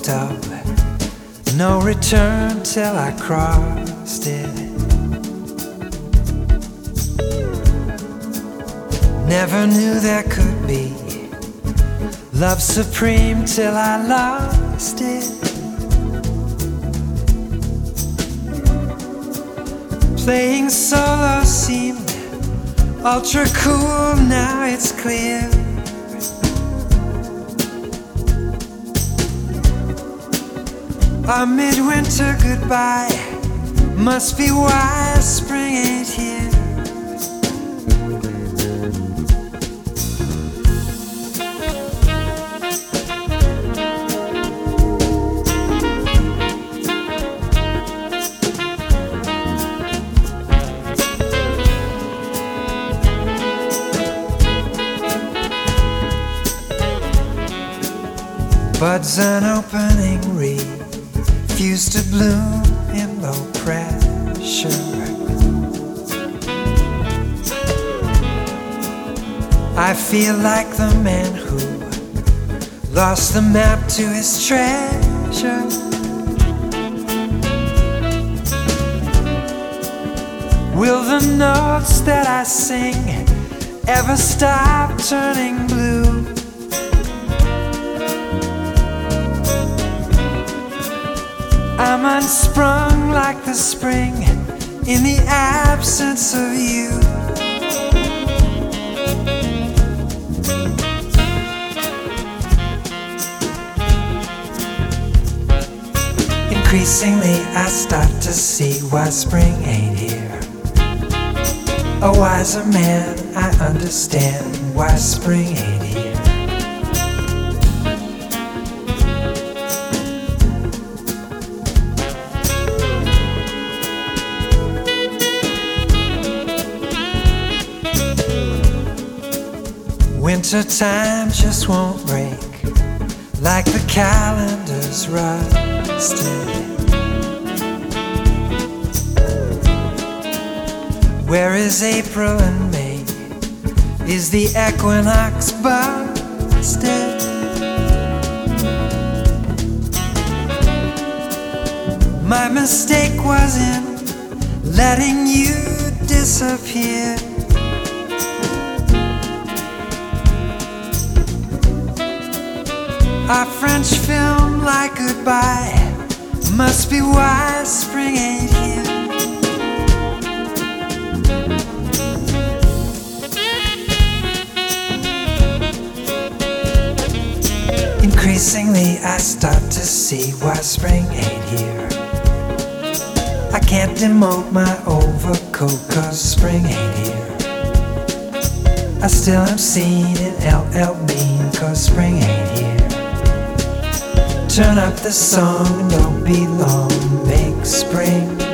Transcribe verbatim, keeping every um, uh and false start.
point of no return till I crossed it. Never knew there could be love supreme till I lost it. Playing solo seemed ultra cool, now it's clear. Our midwinter goodbye must be why spring ain't here. Buds unopening refuse to bloom in low pressure. I feel like the man who lost the map to his treasure. Will the notes that I sing ever stop turning blue? I'm unsprung like the spring in the absence of you. Increasingly I start to see why spring ain't here. A wiser man, I understand why spring ain't here. Winter time just won't break like the calendar's rusted. Where is April and May? Is the equinox busted? My mistake was in letting you disappear. Our French film like goodbye must be why spring ain't here. Increasingly I start to see why spring ain't here. I can't demote my overcoat cause spring ain't here. I still am seen in L L Bean cause spring ain't here. Turn up the song, don't be long, make spring